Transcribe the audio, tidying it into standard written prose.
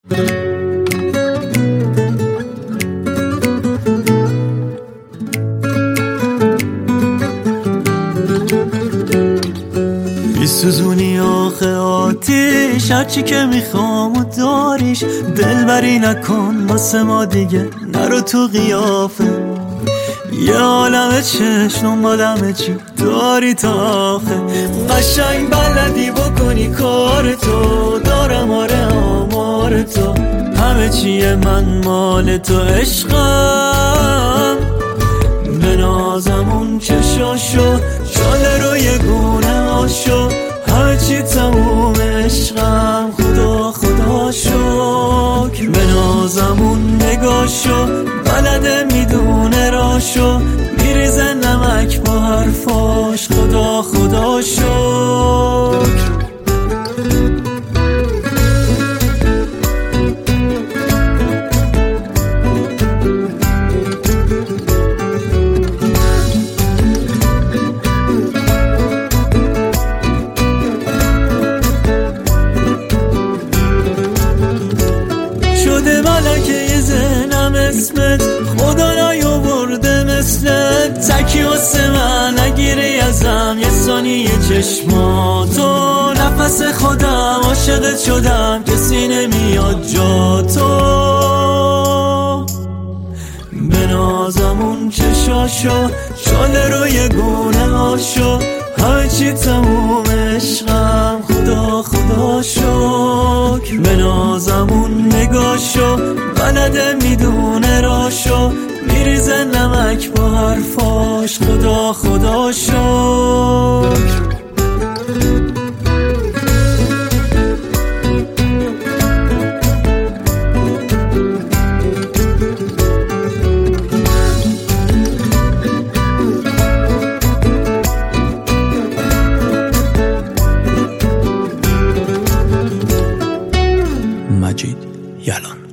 سوزونی آخه آتیش، هرچی که میخوام و داریش. دلبری نکن واسه ما دیگه، نرو تو قیافه. یه عالم چشم با چی داری تا آخه. قشنگ بلدی بکنی کار تو، دارم آره آمار تو. همه چیه من مال تو عشقم. به نازمون چشاشو شاله روی گونه هاشو. همه چی تموم عشقم، خدا خدا شکر. به نازمون نگاشو بلده میدونه راشو. میریزه نمک با حرفاش، خدا خدا شکر. شده ملکه ذهنم اسمت، خدا نیاورده مثلت. تکی واسه من نگیری ازم یه ثانیه چشماتو. نفس خودم عاشقت شدم، کسی نمیاد جا تو. به نازمون چشاشو شاله روی گونه هاشو. همه چی تموم عشقم، خدا خدا شکر. به نازمون نگاشو بلده میدونه راشو. میریزه نمک با حرفاش، خدا خدا شکر. مجید یلان.